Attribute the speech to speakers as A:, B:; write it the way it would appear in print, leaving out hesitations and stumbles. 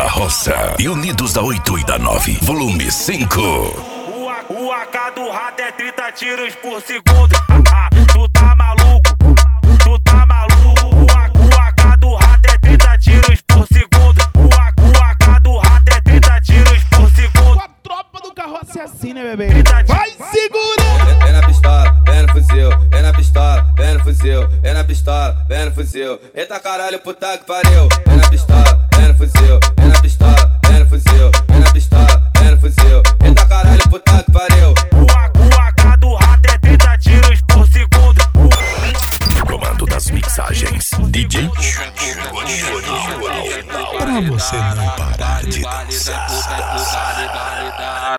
A: Carroça e Unidos da 8 e da 9, volume 5.
B: O AK do rato é 30 tiros por segundo. Tu tá maluco? Tu tá maluco? O AK do rato é 30 tiros por segundo. O AK do rato é 30 tiros por segundo.
C: A tropa do Carroça é assim, né, bebê? Vai segura!
D: É na pistola, é no fuzil, é na pistola, é no fuzil, é na pistola, é no fuzil. Eita caralho, puta que pariu.